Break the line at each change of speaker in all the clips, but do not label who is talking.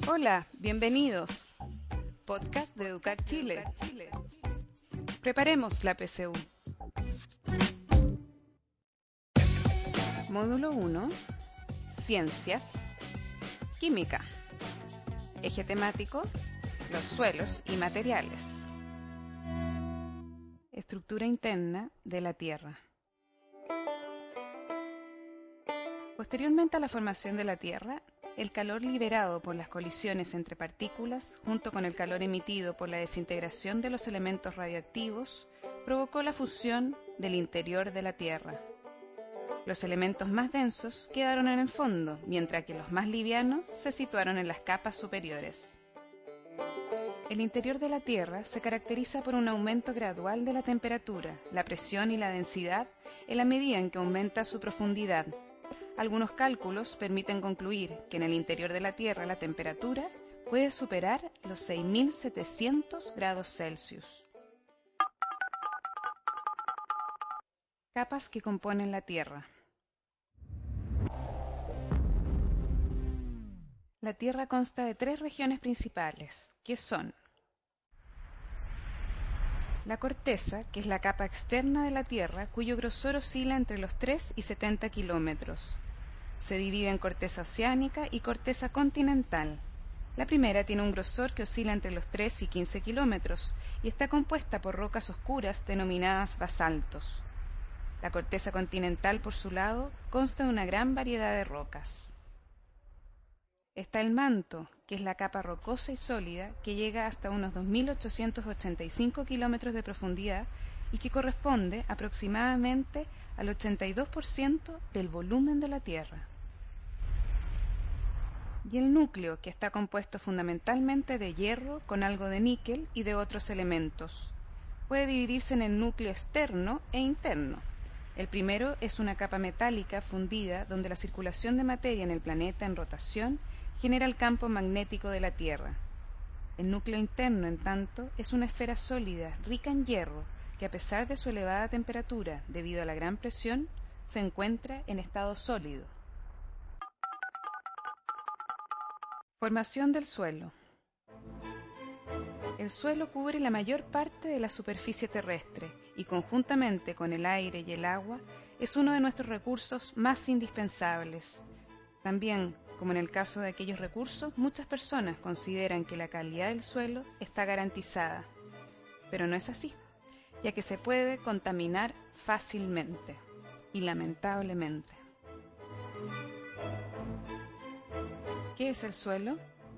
Hola, bienvenidos. Podcast de Educar Chile. Preparemos la PSU. Módulo 1. Ciencias. Química. Eje temático: los suelos y materiales. Estructura interna de la Tierra. Posteriormente a la formación de la Tierra, el calor liberado por las colisiones entre partículas, junto con el calor emitido por la desintegración de los elementos radioactivos, provocó la fusión del interior de la Tierra. Los elementos más densos quedaron en el fondo, mientras que los más livianos se situaron en las capas superiores. El interior de la Tierra se caracteriza por un aumento gradual de la temperatura, la presión y la densidad en la medida en que aumenta su profundidad. Algunos cálculos permiten concluir que en el interior de la Tierra la temperatura puede superar los 6.700 grados Celsius. Capas que componen la Tierra. La Tierra consta de 3 regiones principales, que son la corteza, que es la capa externa de la Tierra, cuyo grosor oscila entre los 3 y 70 kilómetros. Se divide en corteza oceánica y corteza continental. La primera tiene un grosor que oscila entre los 3 y 15 kilómetros y está compuesta por rocas oscuras denominadas basaltos. La corteza continental, por su lado, consta de una gran variedad de rocas. Está el manto, que es la capa rocosa y sólida que llega hasta unos 2.885 kilómetros de profundidad y que corresponde aproximadamente al 82% del volumen de la Tierra. Y el núcleo, que está compuesto fundamentalmente de hierro con algo de níquel y de otros elementos. Puede dividirse en el núcleo externo e interno. El primero es una capa metálica fundida donde la circulación de materia en el planeta en rotación genera el campo magnético de la Tierra. El núcleo interno, en tanto, es una esfera sólida, rica en hierro, que a pesar de su elevada temperatura, debido a la gran presión, se encuentra en estado sólido. Formación del suelo. El suelo cubre la mayor parte de la superficie terrestre y, conjuntamente con el aire y el agua, es uno de nuestros recursos más indispensables. También, como en el caso de aquellos recursos, muchas personas consideran que la calidad del suelo está garantizada. Pero no es así, ya que se puede contaminar fácilmente y lamentablemente. ¿Qué es el suelo?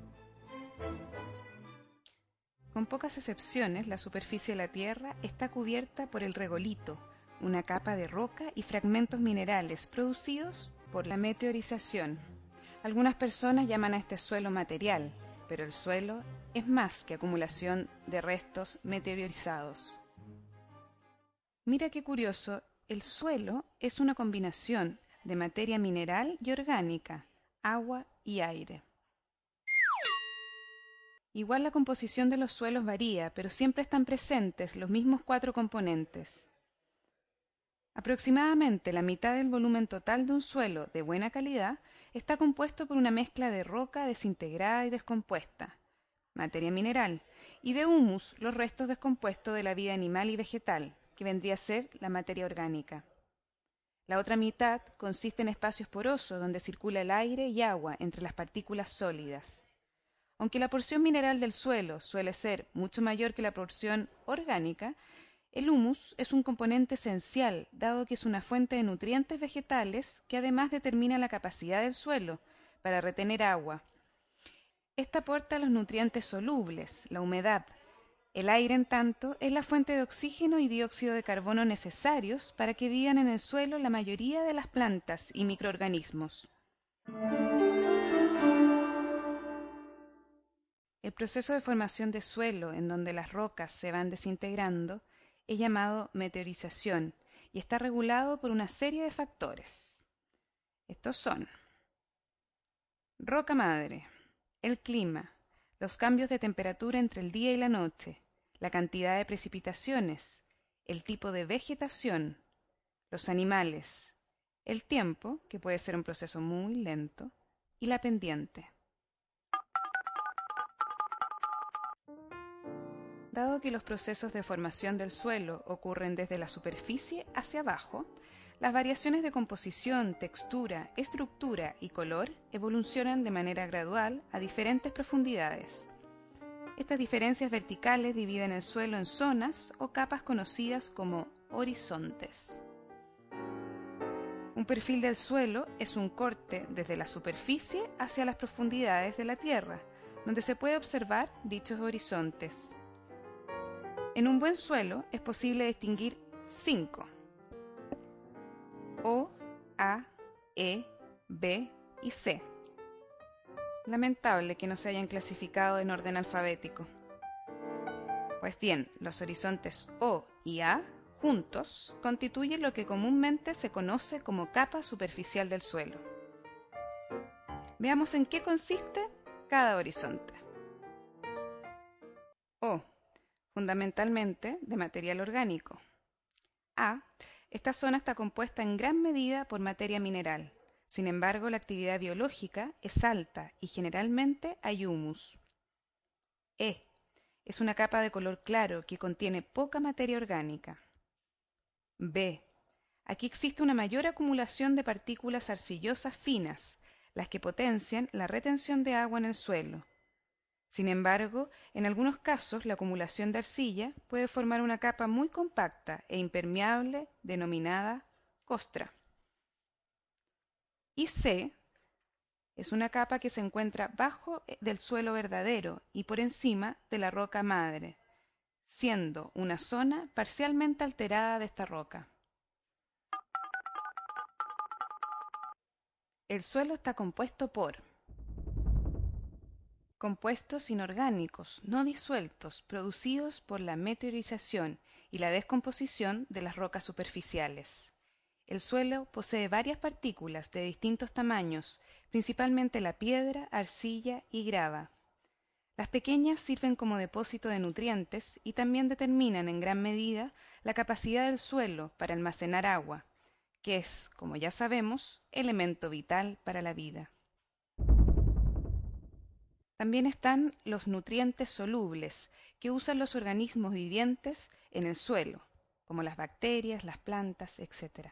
Con pocas excepciones, la superficie de la Tierra está cubierta por el regolito, una capa de roca y fragmentos minerales producidos por la meteorización. Algunas personas llaman a este suelo material, pero el suelo es más que acumulación de restos meteorizados. Mira qué curioso, el suelo es una combinación de materia mineral y orgánica, agua y aire. Igual la composición de los suelos varía, pero siempre están presentes los mismos 4 componentes. Aproximadamente la mitad del volumen total de un suelo de buena calidad está compuesto por una mezcla de roca desintegrada y descompuesta, materia mineral, y de humus, los restos descompuestos de la vida animal y vegetal, que vendría a ser la materia orgánica. La otra mitad consiste en espacios porosos donde circula el aire y agua entre las partículas sólidas. Aunque la porción mineral del suelo suele ser mucho mayor que la porción orgánica, el humus es un componente esencial, dado que es una fuente de nutrientes vegetales que además determina la capacidad del suelo para retener agua. Esta aporta los nutrientes solubles, la humedad. El aire, en tanto, es la fuente de oxígeno y dióxido de carbono necesarios para que vivan en el suelo la mayoría de las plantas y microorganismos. El proceso de formación de suelo, en donde las rocas se van desintegrando, es llamado meteorización y está regulado por una serie de factores. Estos son: roca madre, el clima, los cambios de temperatura entre el día y la noche, la cantidad de precipitaciones, el tipo de vegetación, los animales, el tiempo, que puede ser un proceso muy lento, y la pendiente. Dado que los procesos de formación del suelo ocurren desde la superficie hacia abajo, las variaciones de composición, textura, estructura y color evolucionan de manera gradual a diferentes profundidades. Estas diferencias verticales dividen el suelo en zonas o capas conocidas como horizontes. Un perfil del suelo es un corte desde la superficie hacia las profundidades de la tierra, donde se puede observar dichos horizontes. En un buen suelo es posible distinguir 5: O, A, E, B y C. Lamentable que no se hayan clasificado en orden alfabético. Pues bien, los horizontes O y A juntos constituyen lo que comúnmente se conoce como capa superficial del suelo. Veamos en qué consiste cada horizonte. O, fundamentalmente de material orgánico. A, esta zona está compuesta en gran medida por materia mineral. Sin embargo, la actividad biológica es alta y generalmente hay humus. E, es una capa de color claro que contiene poca materia orgánica. B, aquí existe una mayor acumulación de partículas arcillosas finas, las que potencian la retención de agua en el suelo. Sin embargo, en algunos casos la acumulación de arcilla puede formar una capa muy compacta e impermeable denominada costra. Y C es una capa que se encuentra bajo del suelo verdadero y por encima de la roca madre, siendo una zona parcialmente alterada de esta roca. El suelo está compuesto por compuestos inorgánicos no disueltos producidos por la meteorización y la descomposición de las rocas superficiales. El suelo posee varias partículas de distintos tamaños, principalmente la piedra, arcilla y grava. Las pequeñas sirven como depósito de nutrientes y también determinan en gran medida la capacidad del suelo para almacenar agua, que es, como ya sabemos, elemento vital para la vida. También están los nutrientes solubles que usan los organismos vivientes en el suelo, como las bacterias, las plantas, etc.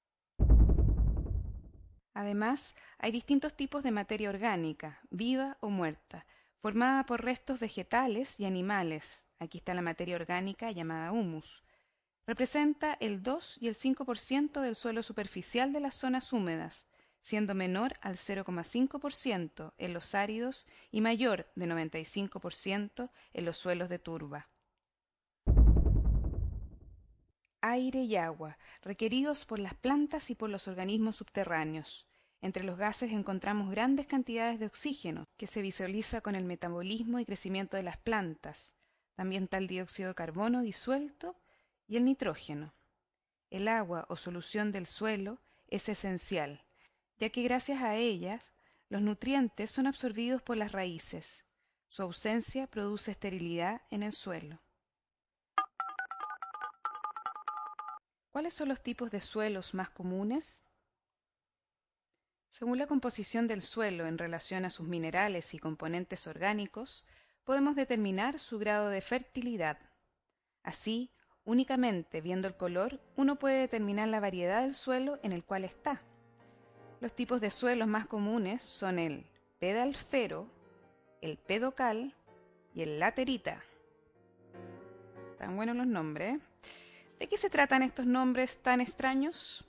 Además, hay distintos tipos de materia orgánica, viva o muerta, formada por restos vegetales y animales. Aquí está la materia orgánica llamada humus. Representa el 2 y el 5% del suelo superficial de las zonas húmedas, siendo menor al 0,5% en los áridos y mayor de 95% en los suelos de turba. Aire y agua, requeridos por las plantas y por los organismos subterráneos. Entre los gases encontramos grandes cantidades de oxígeno, que se visualiza con el metabolismo y crecimiento de las plantas. También está el dióxido de carbono disuelto y el nitrógeno. El agua o solución del suelo es esencial, ya que gracias a ellas los nutrientes son absorbidos por las raíces. Su ausencia produce esterilidad en el suelo. ¿Cuáles son los tipos de suelos más comunes? Según la composición del suelo en relación a sus minerales y componentes orgánicos, podemos determinar su grado de fertilidad. Así, únicamente viendo el color, uno puede determinar la variedad del suelo en el cual está. Los tipos de suelos más comunes son el pedalfero, el pedocal y el laterita. Tan buenos los nombres, ¿eh? ¿De qué se tratan estos nombres tan extraños?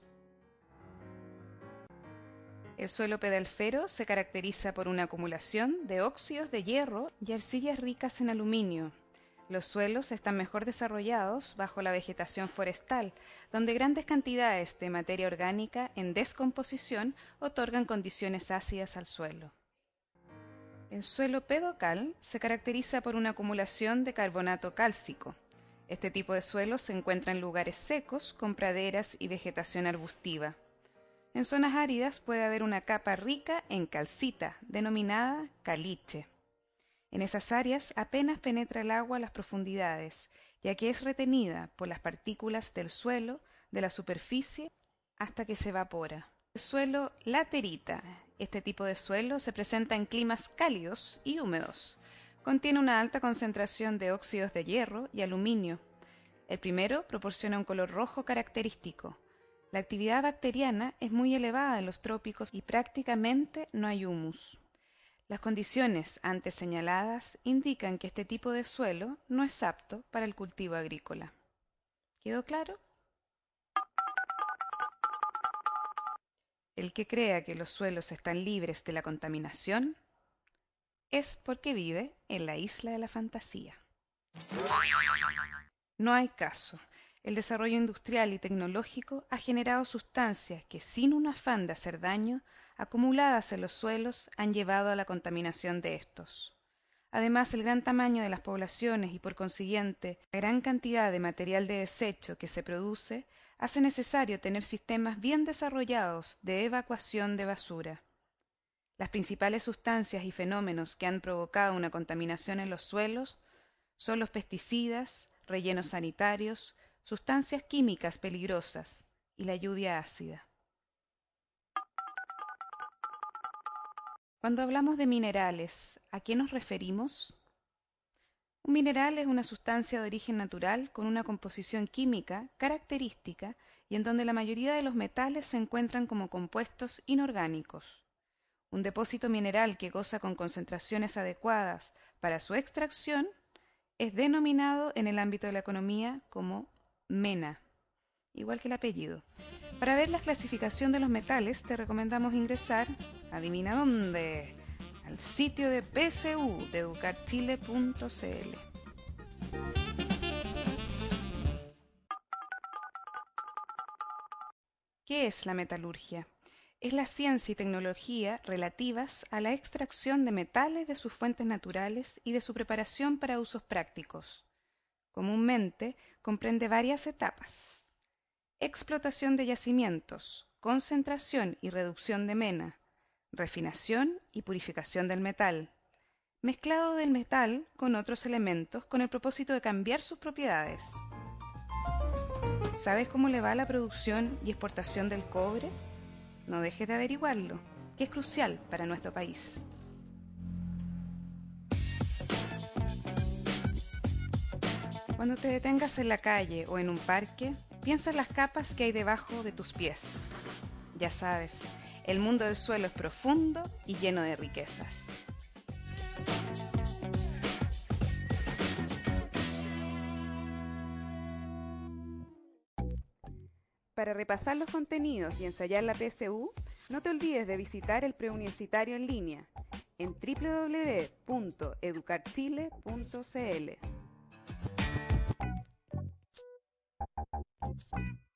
El suelo pedalfero se caracteriza por una acumulación de óxidos de hierro y arcillas ricas en aluminio. Los suelos están mejor desarrollados bajo la vegetación forestal, donde grandes cantidades de materia orgánica en descomposición otorgan condiciones ácidas al suelo. El suelo pedocal se caracteriza por una acumulación de carbonato cálcico. Este tipo de suelo se encuentra en lugares secos con praderas y vegetación arbustiva. En zonas áridas puede haber una capa rica en calcita, denominada caliche. En esas áreas apenas penetra el agua a las profundidades, ya que es retenida por las partículas del suelo, de la superficie, hasta que se evapora. El suelo laterita. Este tipo de suelo se presenta en climas cálidos y húmedos, Contiene una alta concentración de óxidos de hierro y aluminio. El primero proporciona un color rojo característico. La actividad bacteriana es muy elevada en los trópicos y prácticamente no hay humus. Las condiciones antes señaladas indican que este tipo de suelo no es apto para el cultivo agrícola. ¿Quedó claro? El que crea que los suelos están libres de la contaminación es porque vive en la isla de la fantasía. No hay caso. El desarrollo industrial y tecnológico ha generado sustancias que, sin un afán de hacer daño, acumuladas en los suelos, han llevado a la contaminación de estos. Además, el gran tamaño de las poblaciones y, por consiguiente, la gran cantidad de material de desecho que se produce, hace necesario tener sistemas bien desarrollados de evacuación de basura. Las principales sustancias y fenómenos que han provocado una contaminación en los suelos son los pesticidas, rellenos sanitarios, sustancias químicas peligrosas y la lluvia ácida. Cuando hablamos de minerales, ¿a qué nos referimos? Un mineral es una sustancia de origen natural con una composición química característica y en donde la mayoría de los metales se encuentran como compuestos inorgánicos. Un depósito mineral que goza con concentraciones adecuadas para su extracción es denominado en el ámbito de la economía como mena, igual que el apellido. Para ver la clasificación de los metales te recomendamos ingresar, adivina dónde, al sitio de PSU de educarchile.cl. ¿Qué es la metalurgia? Es la ciencia y tecnología relativas a la extracción de metales de sus fuentes naturales y de su preparación para usos prácticos. Comúnmente comprende varias etapas: explotación de yacimientos, concentración y reducción de mena, refinación y purificación del metal, mezclado del metal con otros elementos con el propósito de cambiar sus propiedades. ¿Sabes cómo le va a la producción y exportación del cobre? No dejes de averiguarlo, que es crucial para nuestro país. Cuando te detengas en la calle o en un parque, piensa en las capas que hay debajo de tus pies. Ya sabes, el mundo del suelo es profundo y lleno de riquezas. Para repasar los contenidos y ensayar la PSU, no te olvides de visitar el preuniversitario en línea en www.educarchile.cl.